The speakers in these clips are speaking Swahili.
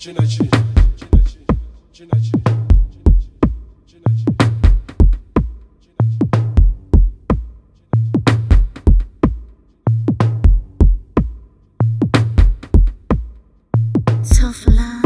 Tough love.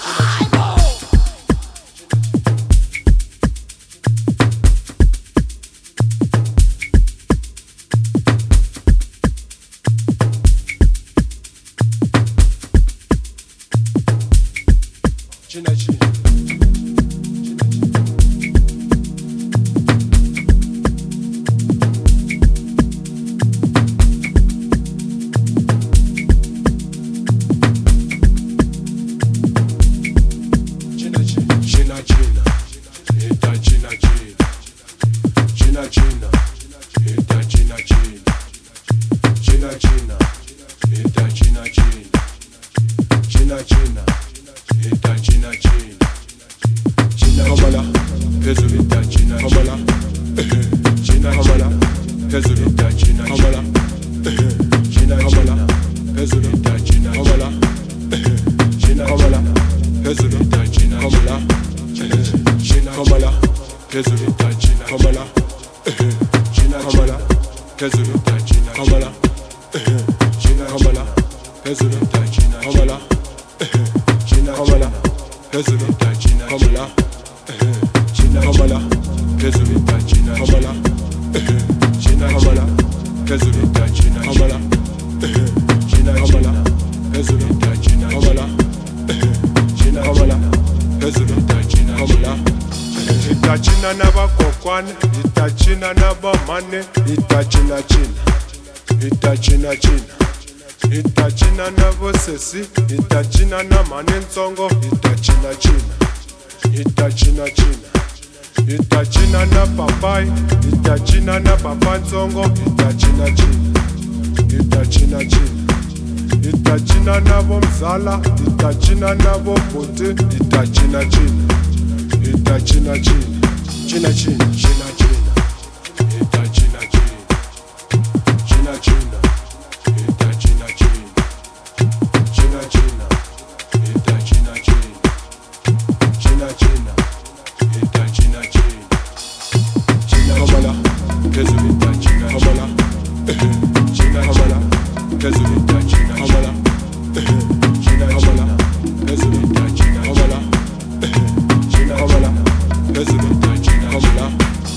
Itachina na bakokwane, itachina na bamane, itachina china, itachina china, itachina na bosesi, itachina na manenzongo, itachina china, itachina china, itachina na papai, itachina na papanzongo, itachina china, itachina china, itachina na bomzala, itachina na bobote, itachina china. Ita china china, china china, china china, ita china china, china china, ita china china, china china, ita china china, china china, ita china china, china kamala, kezu ita china kamala, china kamala, kezu ita china kamala, china kamala, kezu ita china kamala. Kamala, President Kamala,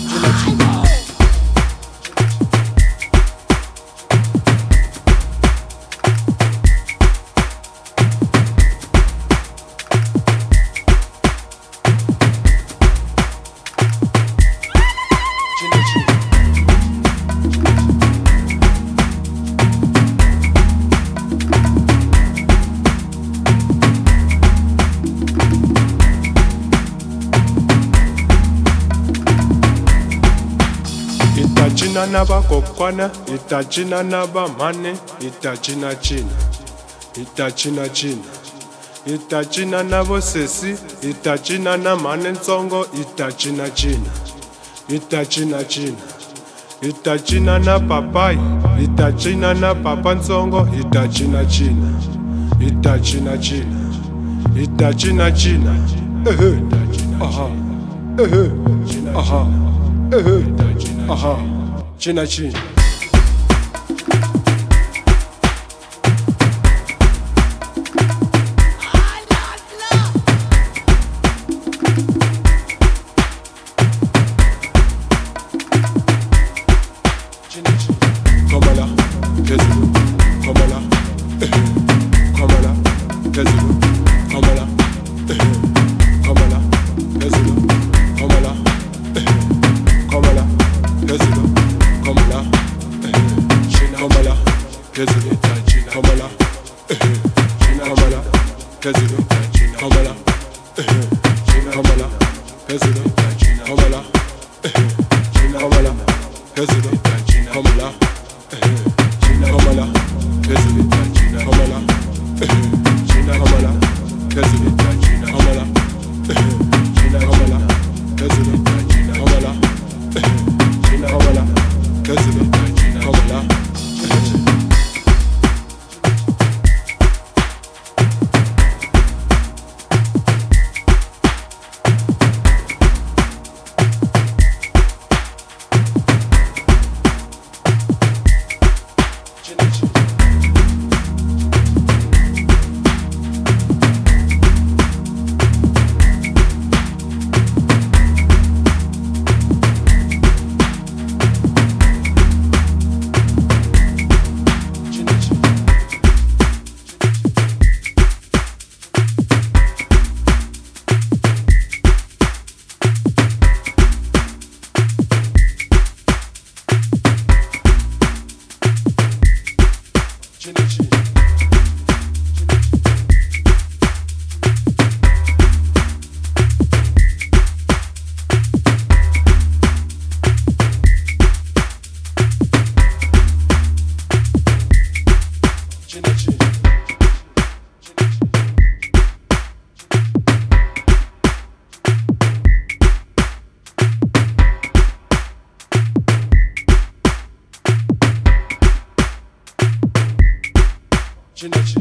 Itachina na bakokwana, itachina na bamane, itachina china, itachina china, itachina na bosesi, itachina na manenzongo, itachina china, itachina china, itachina na papai, itachina na papanzongo, itachina china, itachina china, itachina china, aha, aha, aha, china china. Kamala, Kezu, Kamala, Kamala, Kezu, Kamala, Kamala, Kezu, Kamala, Kamala, Kezu, Kamala, Kamala, Kezu, Kamala, Kamala, Kezu, Kamala, Kamala, Kezu, Kamala, Kamala, Kezu, Kamala. Kamala, President Kamala, Kamala, President Kamala, Kamala, President Kamala, Kamala, President Kamala. Chinachi.